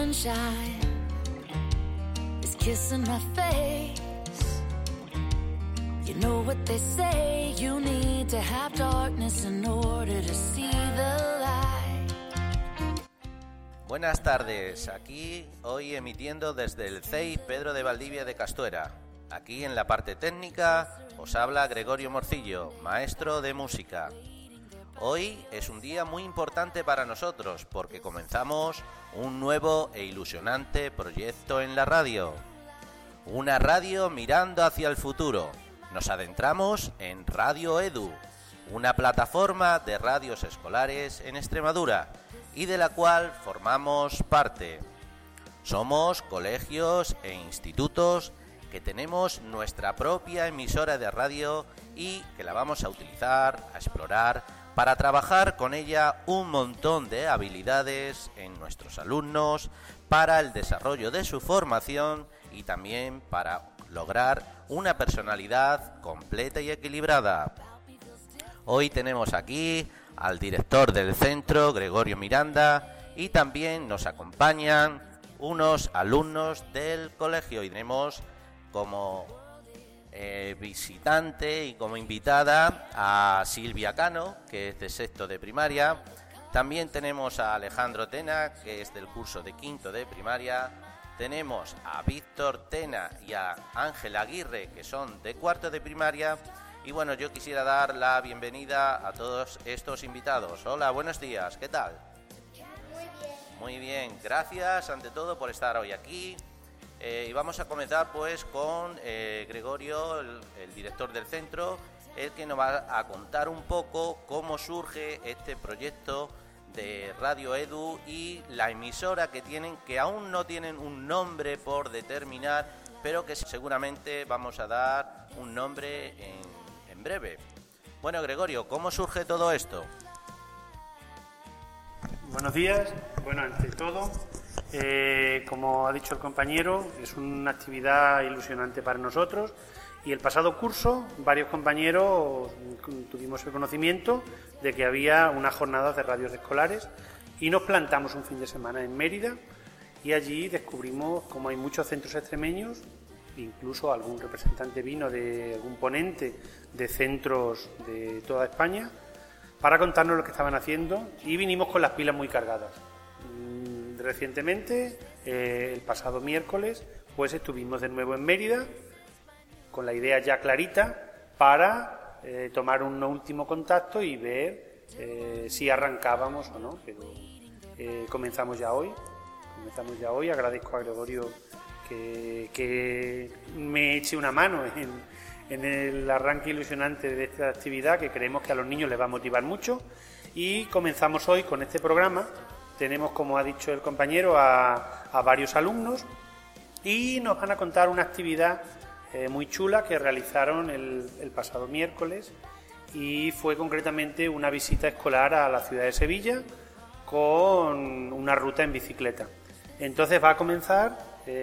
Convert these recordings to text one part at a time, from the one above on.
sunshine is kissing my face. You know what they say, you need to have darkness in order to see the light. Buenas tardes, aquí hoy emitiendo desde el CEI Pedro de Valdivia de Castuera. Aquí en la parte técnica os habla Gregorio Morcillo, maestro de música. Hoy es un día muy importante para nosotros porque comenzamos un nuevo e ilusionante proyecto en la radio. Una radio mirando hacia el futuro. Nos adentramos en Radio Edu, una plataforma de radios escolares en Extremadura y de la cual formamos parte. Somos colegios e institutos que tenemos nuestra propia emisora de radio y que la vamos a utilizar, a explorar, para trabajar con ella un montón de habilidades en nuestros alumnos para el desarrollo de su formación y también para lograr una personalidad completa y equilibrada. Hoy tenemos aquí al director del centro, Gregorio Miranda, y también nos acompañan unos alumnos del colegio y tenemos como visitante y como invitada a Silvia Cano, que es de sexto de primaria. También tenemos a Alejandro Tena, que es del curso de quinto de primaria. Tenemos a Víctor Tena y a Ángel Aguirre, que son de cuarto de primaria. Y bueno, yo quisiera dar la bienvenida a todos estos invitados. Hola, buenos días, ¿qué tal? Muy bien. Muy bien, gracias ante todo por estar hoy aquí. Y vamos a comenzar pues con Gregorio, el director del centro, el que nos va a contar un poco cómo surge este proyecto de Radio Edu y la emisora que tienen, que aún no tienen un nombre por determinar, pero que seguramente vamos a dar un nombre en breve. Bueno, Gregorio, ¿cómo surge todo esto? Buenos días. Bueno, ante todo, como ha dicho el compañero, es una actividad ilusionante para nosotros y el pasado curso varios compañeros tuvimos el conocimiento de que había unas jornadas de radios escolares y nos plantamos un fin de semana en Mérida y allí descubrimos cómo hay muchos centros extremeños, incluso algún representante vino de algún ponente de centros de toda España para contarnos lo que estaban haciendo y vinimos con las pilas muy cargadas. Recientemente, el pasado miércoles, pues estuvimos de nuevo en Mérida con la idea ya clarita para tomar un último contacto y ver si arrancábamos o no, pero comenzamos ya hoy. Agradezco a Gregorio que me eche una mano en el arranque ilusionante de esta actividad que creemos que a los niños les va a motivar mucho y comenzamos hoy con este programa. Tenemos, como ha dicho el compañero, a varios alumnos y nos van a contar una actividad muy chula que realizaron el pasado miércoles y fue concretamente una visita escolar a la ciudad de Sevilla con una ruta en bicicleta. Entonces va a comenzar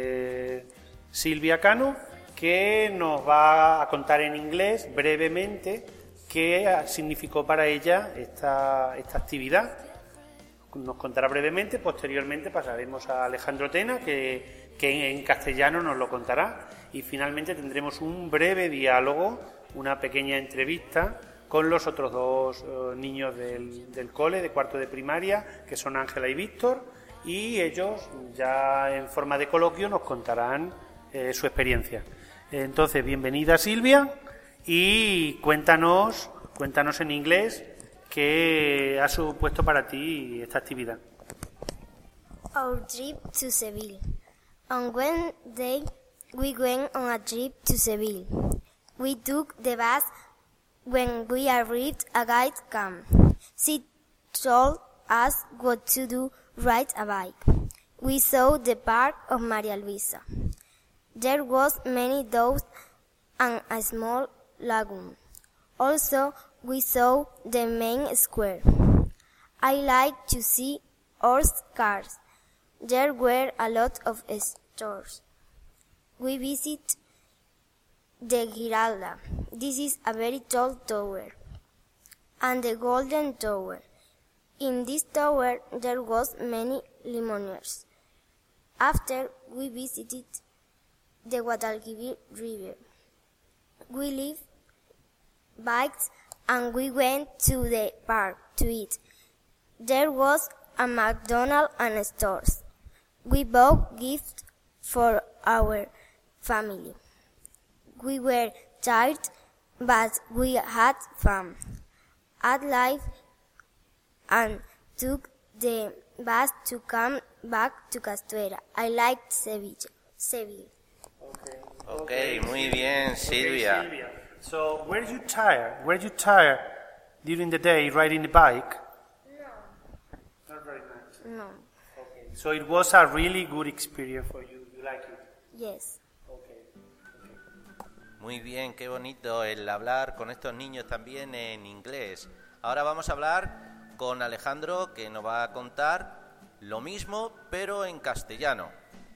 Silvia Cano, que nos va a contar en inglés brevemente qué significó para ella esta actividad. Nos contará brevemente, posteriormente pasaremos a Alejandro Tena, que en castellano nos lo contará, y finalmente tendremos un breve diálogo, una pequeña entrevista con los otros dos niños del cole, de cuarto de primaria, que son Ángela y Víctor, y ellos ya en forma de coloquio nos contarán su experiencia. Entonces, bienvenida Silvia, y cuéntanos en inglés ¿qué ha supuesto para ti esta actividad? Our trip to Seville. On Wednesday, we went on a trip to Seville. We took the bus. When we arrived, a guide came. She told us what to do, ride a bike. We saw the park of Maria Luisa. There was many dogs and a small lagoon. Also, we saw the main square. I like to see horse cars. There were a lot of stores. We visited the Giralda. This is a very tall tower. And the Golden Tower. In this tower there was many luminaires. After we visited the Guadalquivir River, we left bikes and we went to the park to eat. There was a McDonald's and stores. We bought gifts for our family. We were tired, but we had fun. At life and took the bus to come back to Castuera. I liked Seville. Okay, muy bien, Silvia. Okay, Silvia. So, were you tired? Were you tired during the day riding the bike? No. Not very much. No. Okay. So it was a really good experience for you. You like it? Yes. Okay. Muy bien, qué bonito el hablar con estos niños también en inglés. Ahora vamos a hablar con Alejandro, que nos va a contar lo mismo, pero en castellano.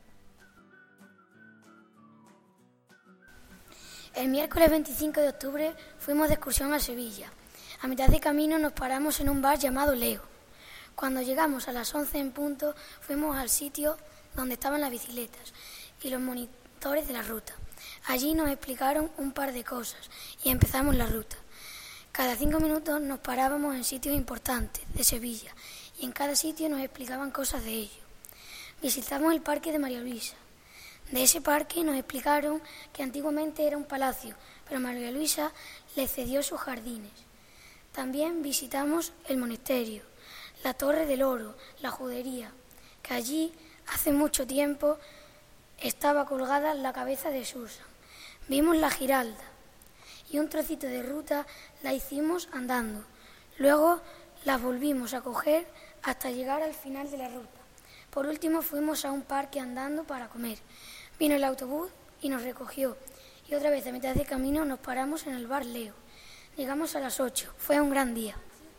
El miércoles 25 de octubre fuimos de excursión a Sevilla. A mitad de camino nos paramos en un bar llamado Leo. Cuando llegamos a las 11 en punto, fuimos al sitio donde estaban las bicicletas y los monitores de la ruta. Allí nos explicaron un par de cosas y empezamos la ruta. Cada 5 minutos nos parábamos en sitios importantes de Sevilla y en cada sitio nos explicaban cosas de ello. Visitamos el parque de María Luisa. De ese parque nos explicaron que antiguamente era un palacio, pero María Luisa le cedió sus jardines. También visitamos el monasterio, la Torre del Oro, la judería, que allí hace mucho tiempo estaba colgada la cabeza de Susan. Vimos la Giralda y un trocito de ruta la hicimos andando. Luego la volvimos a coger hasta llegar al final de la ruta. Por último fuimos a un parque andando para comer. Vino el autobús y nos recogió. Y otra vez a mitad de camino nos paramos en el bar Leo. Llegamos a las 8. Fue un gran día.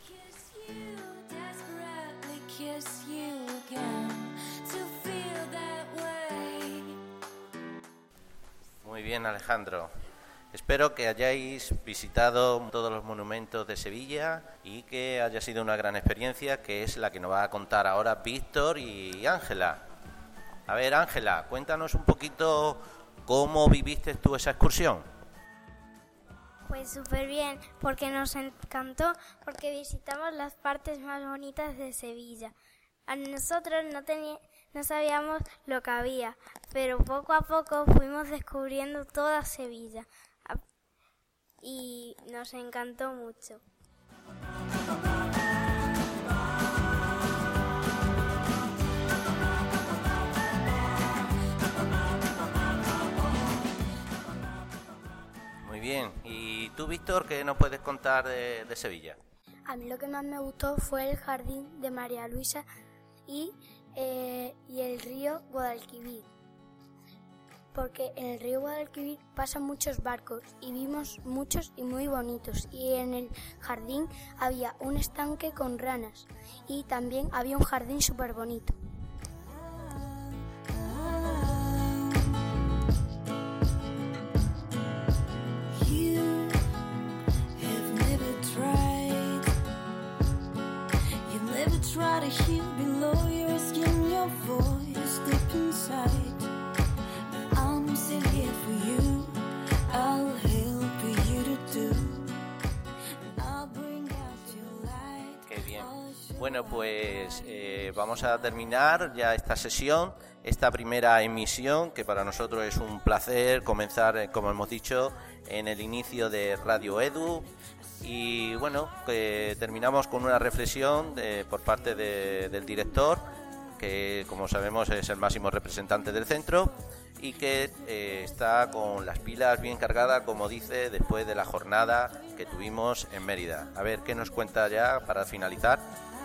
Muy bien, Alejandro. Espero que hayáis visitado todos los monumentos de Sevilla y que haya sido una gran experiencia, que es la que nos va a contar ahora Víctor y Ángela. A ver, Ángela, cuéntanos un poquito cómo viviste tú esa excursión. Pues súper bien, porque nos encantó, porque visitamos las partes más bonitas de Sevilla. A nosotros no sabíamos lo que había, pero poco a poco fuimos descubriendo toda Sevilla y nos encantó mucho. Muy bien. ¿Y tú, Víctor, qué nos puedes contar de Sevilla? A mí lo que más me gustó fue el jardín de María Luisa y el río Guadalquivir, porque en el río Guadalquivir pasan muchos barcos y vimos muchos y muy bonitos, y en el jardín había un estanque con ranas y también había un jardín súper bonito. Try to heal below your skin, your voice deep inside. I'm still here for you. I'll help you to do. I'll bring out your light. Qué bien. Bueno, pues vamos a terminar ya esta sesión, esta primera emisión, que para nosotros es un placer comenzar, como hemos dicho, en el inicio de Radio Edu. Y bueno, terminamos con una reflexión por parte del director, que como sabemos es el máximo representante del centro y que está con las pilas bien cargadas, como dice, después de la jornada que tuvimos en Mérida. A ver, ¿qué nos cuenta ya para finalizar?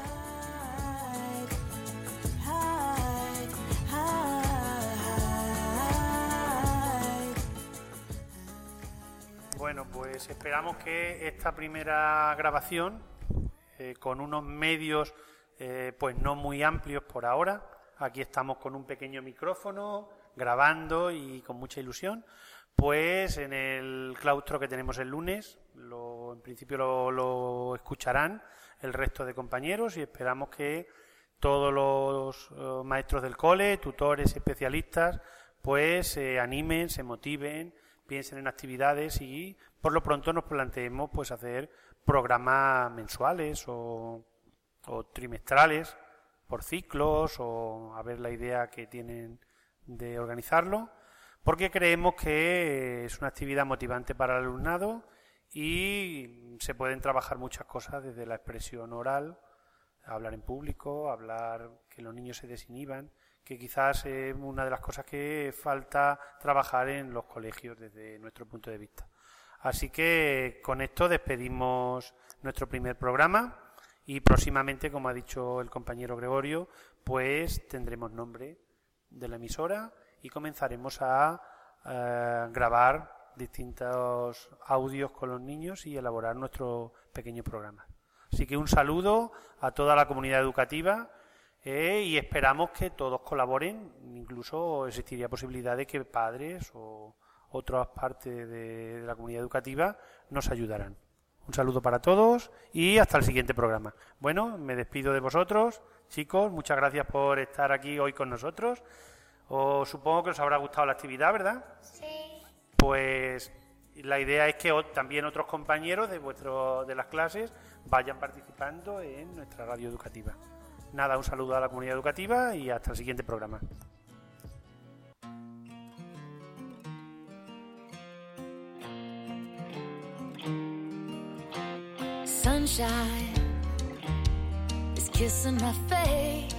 Bueno, pues esperamos que esta primera grabación, con unos medios pues no muy amplios por ahora, aquí estamos con un pequeño micrófono, grabando y con mucha ilusión, pues en el claustro que tenemos el lunes, en principio lo escucharán el resto de compañeros y esperamos que todos los maestros del cole, tutores, especialistas, pues se animen, se motiven, piensen en actividades y por lo pronto nos planteemos pues hacer programas mensuales o trimestrales por ciclos, o a ver la idea que tienen de organizarlo, porque creemos que es una actividad motivante para el alumnado y se pueden trabajar muchas cosas desde la expresión oral, hablar en público, hablar, que los niños se desinhiban, que quizás es una de las cosas que falta trabajar en los colegios desde nuestro punto de vista. Así que con esto despedimos nuestro primer programa y próximamente, como ha dicho el compañero Gregorio, pues tendremos nombre de la emisora y comenzaremos a grabar distintos audios con los niños y elaborar nuestro pequeño programa. Así que un saludo a toda la comunidad educativa y esperamos que todos colaboren. Incluso existiría posibilidad de que padres o otras partes de la comunidad educativa nos ayudarán. Un saludo para todos y hasta el siguiente programa. Bueno, me despido de vosotros, chicos. Muchas gracias por estar aquí hoy con nosotros. Supongo que os habrá gustado la actividad, ¿verdad? Sí. Pues la idea es que también otros compañeros de las clases vayan participando en nuestra radio educativa. Nada, un saludo a la comunidad educativa y hasta el siguiente programa. Sunshine is kissing my face.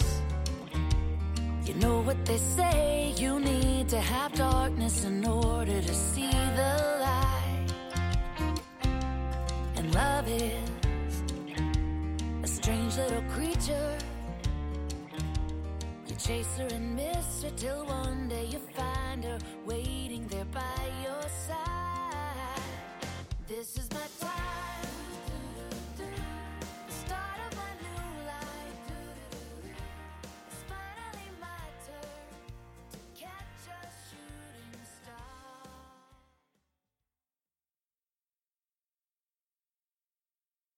You know what they say, you need to have darkness in order to see the light. And love is a strange little creature. You chase her and miss her till one day you find her waiting there by your side. This is my